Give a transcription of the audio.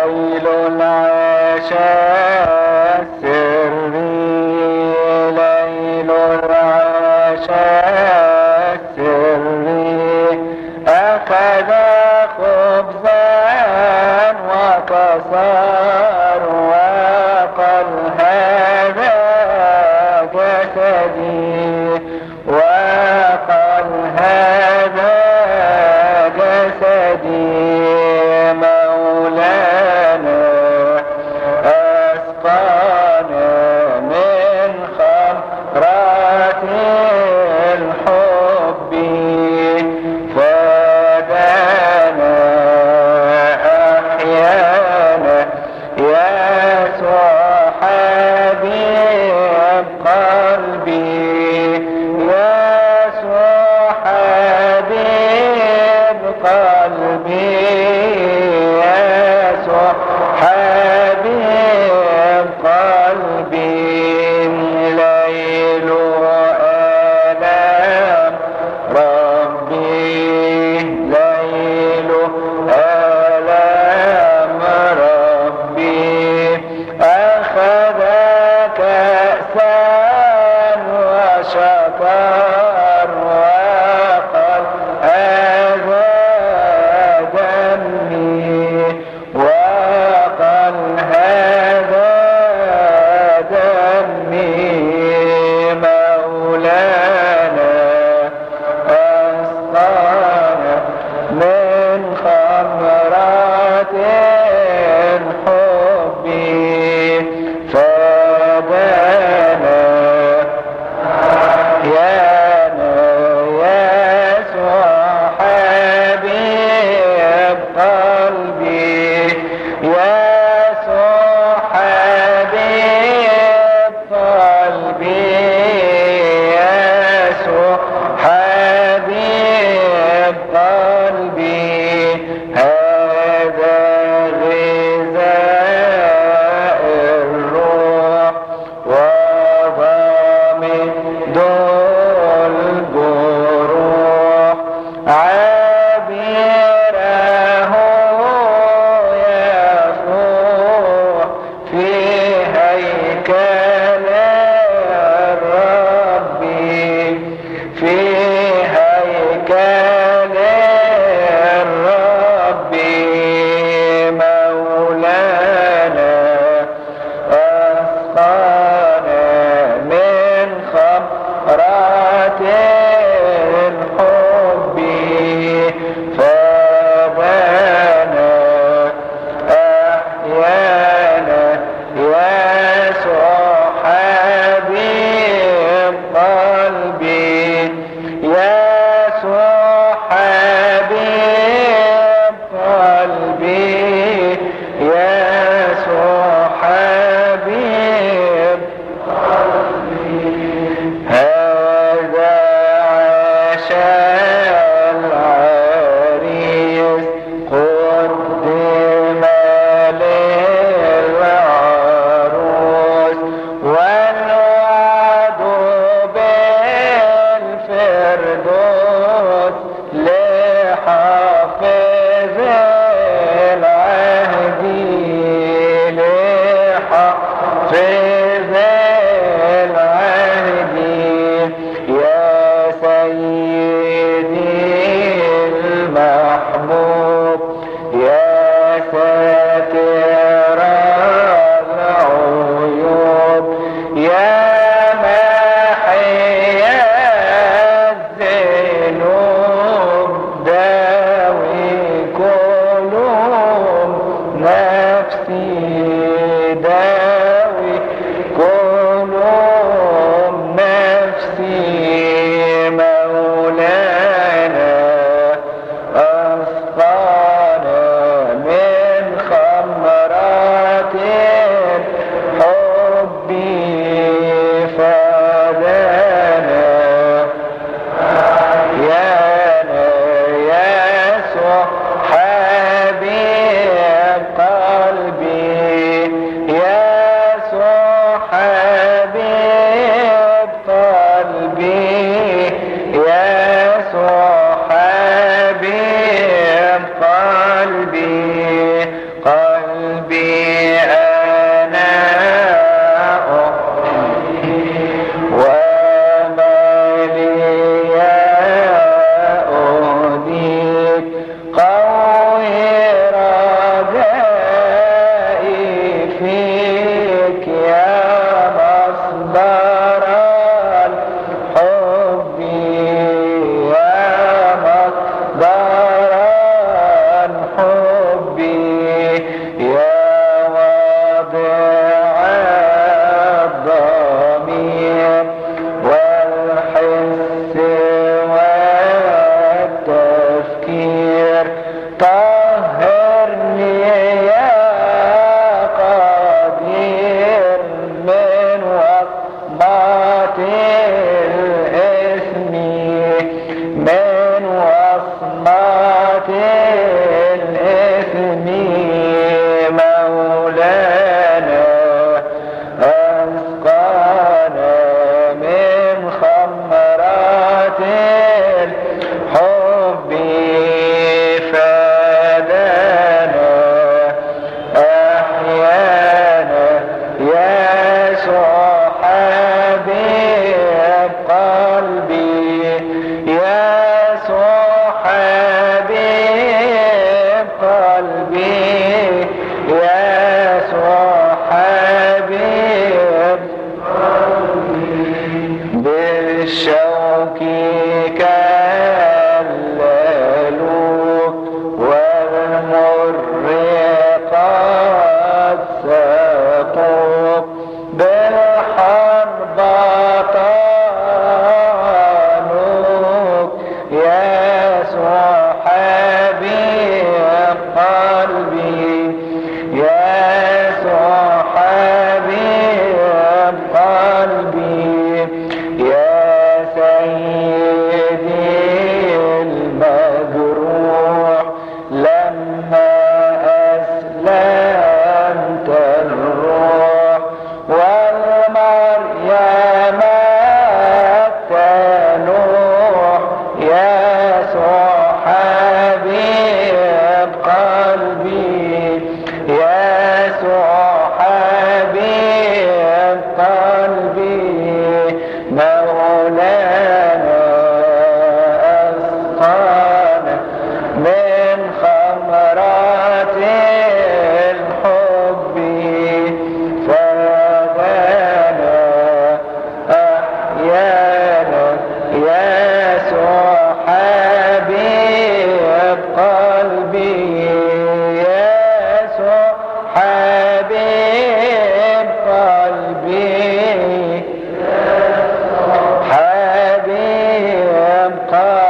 ليل العشاء سري، ليل العشاء سري، أخذ خبزا وكسر وقال هذا جسدي، وقال هذا جسدي. مولانا أسقانا من خمرات الحب، فدانا أحيانا قلبي أنا ومالي أهديك قوي رجائي فيك يا مصدر الحب يا مصدر الحب يا واضع الضمير والحس والتفكير طهرني يا قدير من وصمات الإثم من وصمات الإثم مولانا أسقانا من خمرات الحب فادانا أحيانا يسوع حبيب قلبي يسوع حبيب قلبي يسوع حبيب بالشوك كللوك والمر قد سقوك بالحرب طعنوك يسوع حبيب قلبي يسوع حبيب قلبي يا سيدي المجروح لما أسلمت الروح والمريم التنوح يسوع حبيب قلبي يسوع حبيب قلبي مولانا أسقانا من خمرات الحب فادانا أحيانا يسوع حبيب قلبي يسوع حبيب قلبي حبيب قلبي